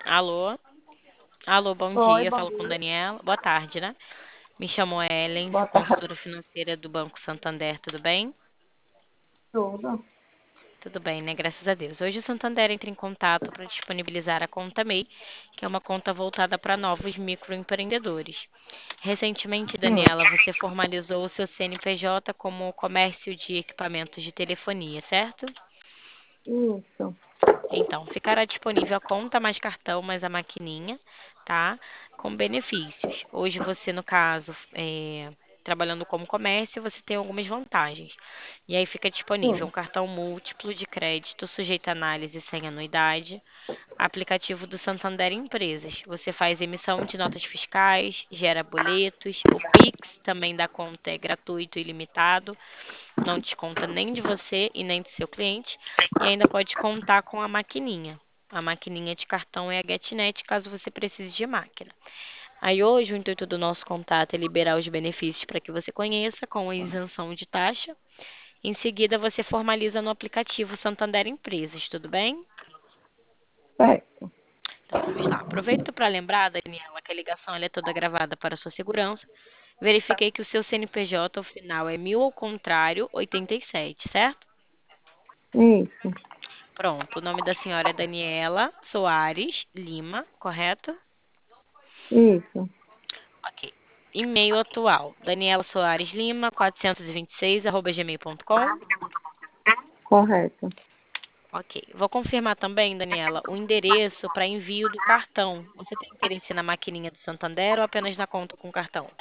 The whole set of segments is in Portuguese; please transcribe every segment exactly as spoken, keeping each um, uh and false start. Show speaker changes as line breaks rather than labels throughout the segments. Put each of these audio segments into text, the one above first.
Alô? Alô, bom
Oi,
dia.
bom
Falo com
dia.
Daniela. Boa tarde, né? Me chamo Ellen,
Boa tarde.
consultora financeira do Banco Santander. Tudo bem?
Tudo?
Tudo bem, né? Graças a Deus. Hoje o Santander entra em contato para disponibilizar a conta MEI, que é uma conta voltada para novos microempreendedores. Recentemente,
Sim,
Daniela, você formalizou o seu C N P J como comércio de equipamentos de telefonia, certo?
isso.
Então, ficará disponível a conta mais cartão mais a maquininha, tá? Com benefícios. Hoje você, no caso, é, trabalhando como comércio, você tem algumas vantagens. E aí fica disponível
Sim.
um cartão múltiplo de crédito sujeito a análise sem anuidade, aplicativo do Santander Empresas. Você faz emissão de notas fiscais, gera boletos, o Pix também da conta é gratuito e ilimitado, não desconta nem de você e nem do seu cliente, e ainda pode contar com a maquininha. A maquininha de cartão é a GetNet, caso você precise de máquina. Aí hoje o intuito do nosso contato é liberar os benefícios para que você conheça com a isenção de taxa. Em seguida você formaliza no aplicativo Santander Empresas, tudo bem?
Certo.
Então vamos lá. Aproveito para lembrar, Daniela, que a ligação ela é toda gravada para a sua segurança. Verifiquei que o seu C N P J, o final é mil ao contrário, oitenta e sete, certo?
Isso.
Pronto, o nome da senhora é Daniela Soares Lima, correto?
Isso.
Ok. E-mail atual, Daniela Soares Lima, quatrocentos e vinte e seis, arroba gmail ponto com.
Correto.
Ok. Vou confirmar também, Daniela, o endereço para envio do cartão. Você tem interesse na maquininha do Santander ou apenas na conta com cartão?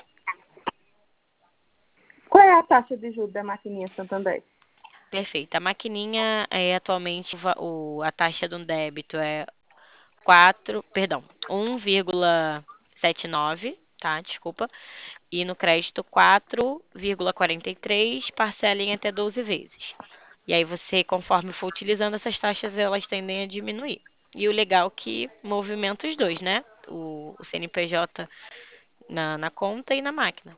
Qual é a taxa de juros da maquininha Santander?
Perfeito. A maquininha é atualmente o va- o- a taxa do débito é quatro, perdão, um vírgula setenta e nove, tá? Desculpa. E no crédito quatro vírgula quarenta e três, parcela em até doze vezes. E aí você, conforme for utilizando essas taxas, elas tendem a diminuir. E o legal é que movimenta os dois, né? O, o C N P J na, na conta e na máquina.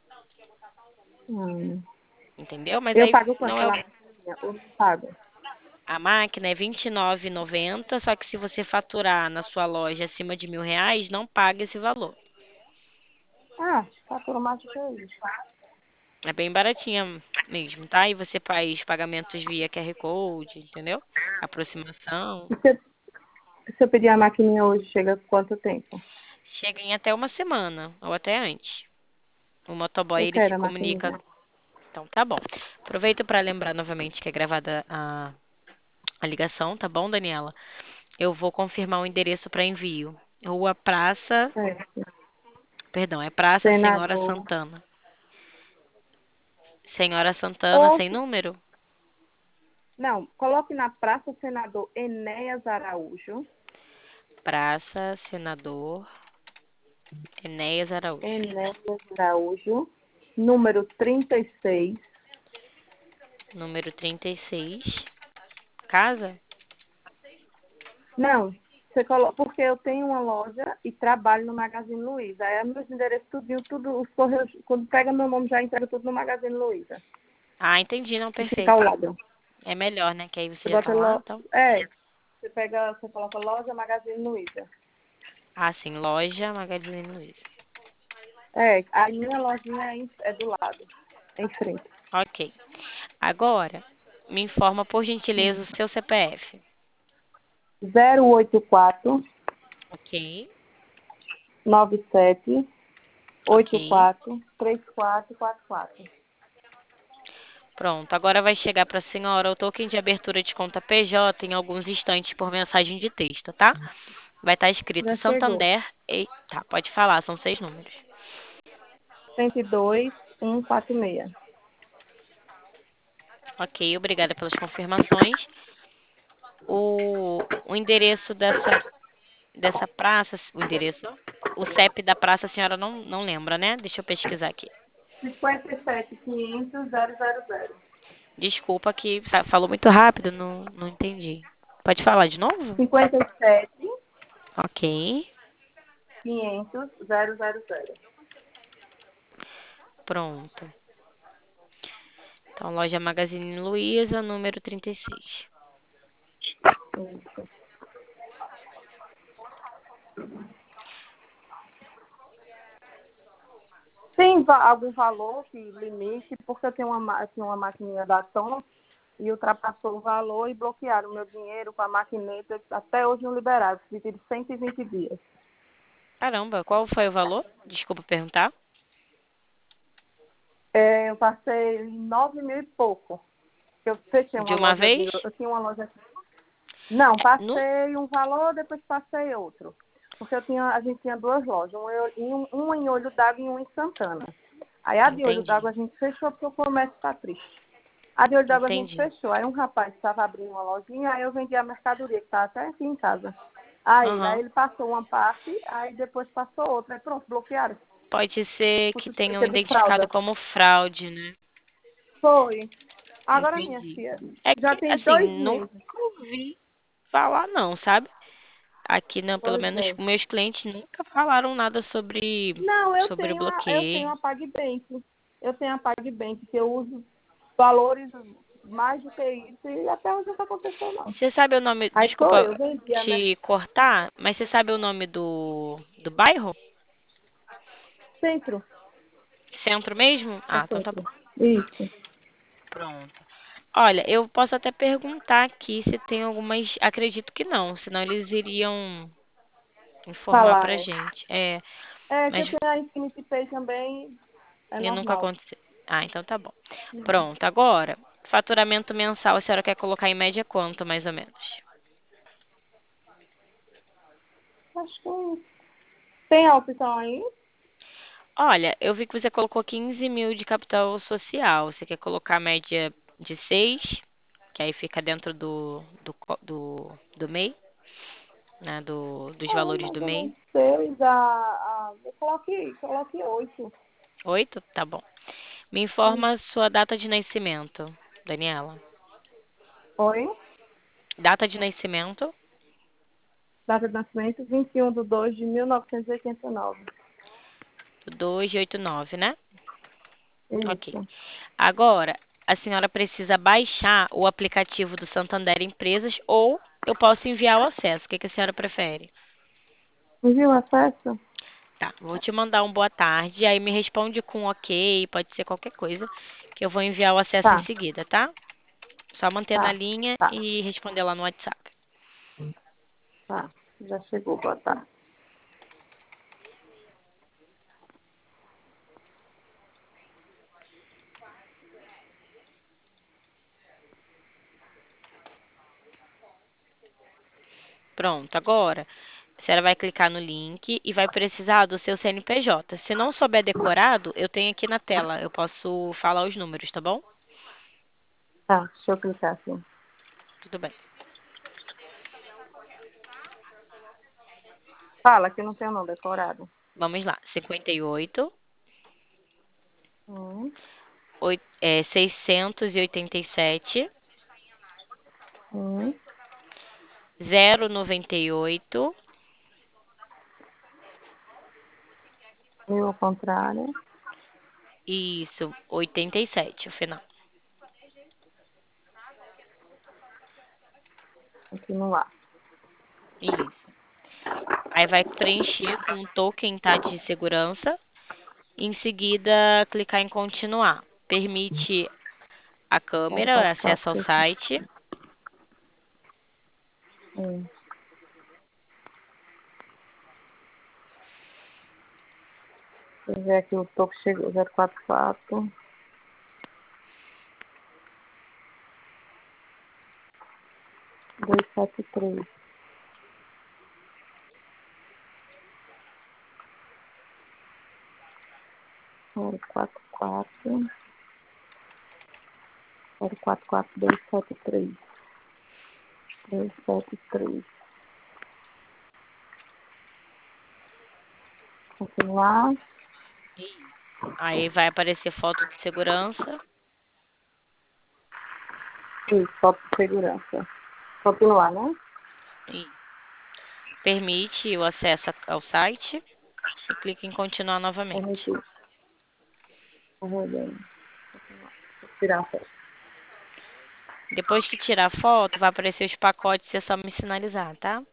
Hum.
Entendeu? Mas
Eu
aí
pago
não
quanto
é o-
pela maquininha? Eu não pago.
a máquina é vinte e nove e noventa, só que se você faturar na sua loja acima de mil reais, não paga esse valor.
Ah, fatura mais do que isso.
É bem baratinha mesmo, tá? E você faz pagamentos via Q R Code, entendeu? Aproximação.
E se, se eu pedir a maquininha hoje, chega quanto tempo?
Chega em até uma semana, ou até antes. O motoboy,
Eu
ele se
quero a
comunica.
maquininha.
Então, tá bom. Aproveito para lembrar novamente que é gravada a, a ligação, tá bom, Daniela? Eu vou confirmar o endereço para envio. Rua Praça,
Certo.
perdão, é Praça Senhora
Senador.
Santana. Senhora Santana
Ou,
sem número?
não, coloque na Praça Senador Enéas Araújo.
Praça Senador Enéas Araújo.
Enéas Araújo. Número trinta e seis.
Número trinta e seis. Casa?
Não, você coloca, porque eu tenho uma loja e trabalho no Magazine Luiza. Aí meus endereços, tudinho, tudo, os correios, quando pega meu nome, já entrega tudo no Magazine Luiza.
Ah, entendi, não,
E fica
perfeito.
ao lado.
É melhor, né? Que aí
Você
você já tá
bota
lá,
lo...
então.
É, você pega, você coloca loja Magazine Luiza.
Ah, sim, loja Magazine Luiza.
É, a minha lojinha é, em- é do lado, em frente.
Ok. Agora, me informa, por
Hum.
gentileza, o seu C P F.
zero oito quatro
Ok,
nove sete oito
ok.
quatro três quatro quatro quatro.
Pronto, agora vai chegar para a senhora o token de abertura de conta P J em alguns instantes por mensagem de texto, tá? Vai estar escrito
Já chegou.
Santander e... Tá, pode falar, são seis números.
cento e dois mil cento e quarenta e seis.
Ok, obrigada pelas confirmações. O, o endereço dessa, dessa praça, o endereço, o C E P da praça a senhora não, não lembra, né? Deixa eu pesquisar aqui.
cinquenta e sete quinhentos zero zero zero.
Desculpa que fa- falou muito rápido, não, não entendi. Pode falar de novo?
cinquenta e sete
Ok,
quinhentos zero zero zero.
pronto. Então, loja Magazine Luiza, número trinta e seis.
Isso. Tem va- algum valor, que limite, porque eu tenho uma, ma- eu tinha uma maquininha da Tom e ultrapassou o valor e bloquearam o meu dinheiro com a maquineta. Até hoje não liberaram, pediram cento e vinte dias.
Caramba, qual foi o valor? Desculpa perguntar.
É, eu passei nove mil e pouco. Eu fechei
De
uma
uma
loja
vez?
de. Eu tinha uma loja. Não,
É, no...
passei um valor, depois passei outro. Porque eu tinha, a gente tinha duas lojas, uma em, um- uma em Olho d'Água e uma em Santana. Aí a de Olho
Entendi,
d'Água a gente fechou porque o comércio está triste. A de Olho d'Água a gente
entendi.
fechou. Aí um rapaz estava abrindo uma lojinha, aí eu vendi a mercadoria, que estava até aqui em casa. Aí, aí
Aham.
ele passou uma parte, aí depois passou outra. Aí pronto, bloquearam.
Pode ser
Por
que tenham
suspeita de fraude.
identificado como fraude, né?
Foi. Agora, minha
Entendi.
filha,
É
já
que,
tem
assim,
dois
nunca
meses.
ouvi falar não, sabe? Aqui, não, pelo
Pois
menos,
é.
meus clientes nunca falaram nada sobre,
Não, eu
sobre o
tenho a, eu tenho
bloqueio.
a PagBank. Eu tenho a PagBank, que eu uso valores mais do que isso, e até hoje não aconteceu, não.
Você sabe o nome,
Aí sou
desculpa
eu, vendi a minha
te cortar, mas você sabe o nome do, do bairro?
centro.
Centro mesmo?
É
Ah, então tá bom.
centro. Isso.
Pronto. Olha, eu posso até perguntar aqui se tem algumas. Acredito que não, senão eles iriam informar
Falar,
pra
né?
gente. É,
É que
mas
eu tenho a Infinity Pay também, é
e nunca
normal.
aconteceu. Ah, então tá bom. Pronto, agora, faturamento mensal, a senhora quer colocar em média quanto, mais ou menos?
Acho que tem a opção aí?
Olha, eu vi que você colocou quinze mil de capital social. Você quer colocar a média de seis, que aí fica dentro do, do, co- do, do M E I, né? Do, dos
Ah,
valores
mas
do
eu não
M E I.
sei, já... Ah, eu coloquei, coloquei oito.
Oito? Tá bom. Me
Hum.
informa a sua data de nascimento, Daniela.
Oi?
Data de nascimento,
Data de nascimento, vinte e um de dois de mil novecentos e oitenta e nove.
dois de oito nove, né? Ok.
Isso.
Agora, a senhora precisa baixar o aplicativo do Santander Empresas ou eu posso enviar o acesso. O que que a senhora prefere?
Enviou acesso?
Tá, vou te mandar um boa tarde, aí me responde com ok, pode ser qualquer coisa, que eu vou enviar o acesso em
Tá,
seguida, tá? Só manter na
tá,
linha
tá,
e responder lá no WhatsApp.
tá. Já chegou, boa tarde.
Pronto, agora a senhora vai clicar no link e vai precisar do seu C N P J. Se não souber decorado, eu tenho aqui na tela, eu posso falar os números, tá bom?
Tá, deixa eu clicar aqui.
Tudo bem.
Fala que não tem o nome decorado.
Vamos lá. cinquenta e oito,
Hum,
oit- é, seiscentos e oitenta e sete,
hum.
zero noventa e oito,
Mil ao contrário.
isso, oitenta e sete, o final.
Continuar.
Isso. Aí vai preencher com um token, tá, de segurança. Em seguida, clicar em continuar. Permite a
Quero
câmera,
quatro,
acesso ao
quatro, seis.
site.
Hum. Deixa eu ver aqui o toque chegou. Zero quatro quatro. Dois sete três. Zero quatro quatro. Zero quatro quatro dois sete três. Dois sete três. Continuar.
Aí vai aparecer foto de segurança.
Isso, foto de segurança. Continuar, né?
E permite o acesso a- ao site. E clica em continuar novamente.
Permitir. Arrolhando. Tirar a foto.
Depois que tirar a foto, vai aparecer os pacotes e é só me sinalizar, tá?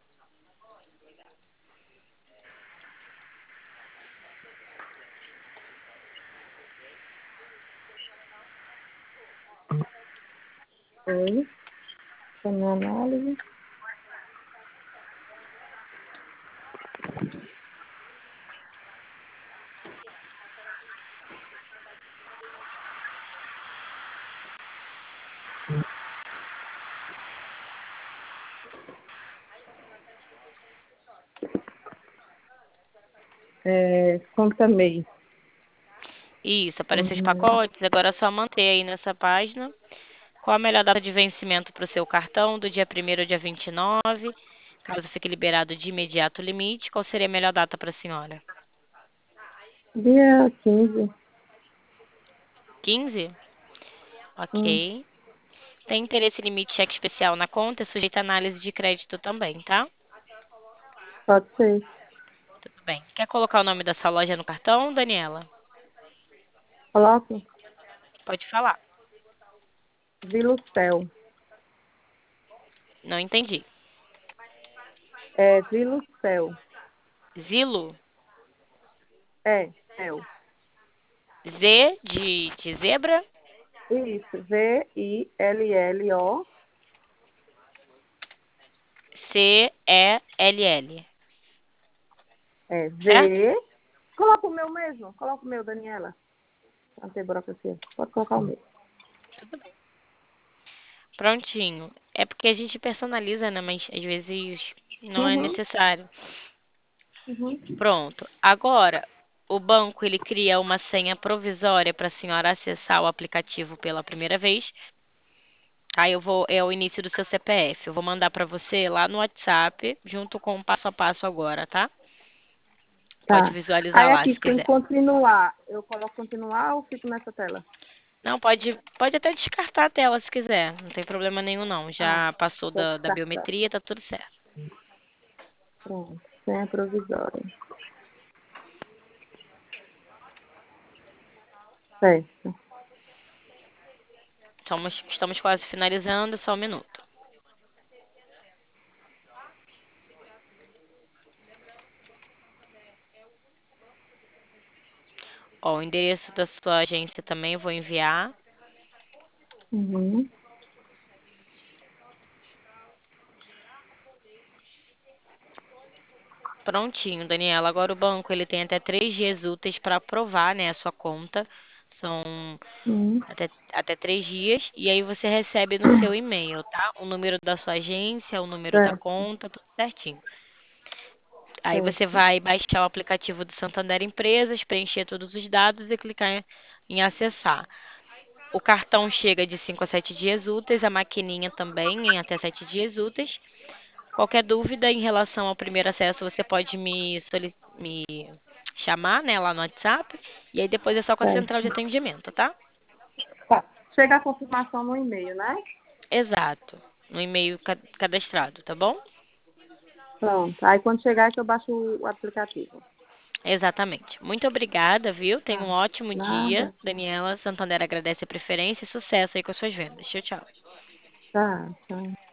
Ok. Tem minha análise. É, conta mês.
Isso, apareceu os
Uhum.
pacotes, agora é só manter aí nessa página. Qual a melhor data de vencimento para o seu cartão? Do dia primeiro ao dia vinte e nove. Caso fique liberado de imediato o limite, qual seria a melhor data para a senhora?
Dia quinze.
quinze?
Hum,
Ok. Tem interesse em limite cheque especial na conta? É sujeito a análise de crédito também, tá?
pode ser.
Tudo bem. Quer colocar o nome da sua loja no cartão, Daniela?
Coloque
Pode falar.
Vilucel.
Não entendi.
É, Vilucel.
Zilo?
É, Cel.
Z de, de zebra?
Isso, V I L L O.
C E L L.
É,
Certo?
V. Coloca o meu mesmo. Coloca o meu, Daniela. Não tem burocracia. Pode colocar o meu.
Tudo bem. Prontinho. É porque a gente personaliza, né? Mas às vezes não é
Uhum,
necessário.
uhum.
Pronto. Agora, o banco ele cria uma senha provisória para a senhora acessar o aplicativo pela primeira vez. Aí eu vou, é o início do seu C P F. Eu vou mandar para você lá no WhatsApp, junto com o passo a passo agora, tá? Pode
Tá.
visualizar
Aí
lá
aqui
se
tem
quiser.
continuar. Eu coloco continuar ou fico nessa tela?
Não, pode, pode até descartar a tela se quiser. Não tem problema nenhum, não.
Ah,
Já passou
vou
da, da
descartar.
biometria, tá tudo certo.
Pronto. Senha provisória. Certo.
Estamos, estamos quase finalizando, só um minuto. Ó, o endereço da sua agência também eu vou enviar.
Uhum.
Prontinho, Daniela. Agora o banco ele tem até três dias úteis para aprovar, né, a sua conta. São
Uhum.
até, até três dias. E aí você recebe no seu e-mail, tá? O número da sua agência, o número da
Certo,
conta, tudo certinho. Aí você
certo,
vai baixar o aplicativo do Santander Empresas, preencher todos os dados e clicar em, em acessar. O cartão chega de cinco a sete dias úteis, a maquininha também em até sete dias úteis. Qualquer dúvida em relação ao primeiro acesso, você pode me, soli- me chamar, né, lá no WhatsApp. E aí depois é só com a central de
certo.
atendimento, tá?
Tá. Chega a confirmação no e-mail, né?
Exato. No e-mail ca- cadastrado, tá bom?
Pronto. Aí quando chegar é que eu baixo o aplicativo.
Exatamente. Muito obrigada, viu? Tenha um
Tá.
ótimo dia.
Nada.
Daniela Santander agradece a preferência e sucesso aí com as suas vendas. Tchau, tchau.
Tá, tá.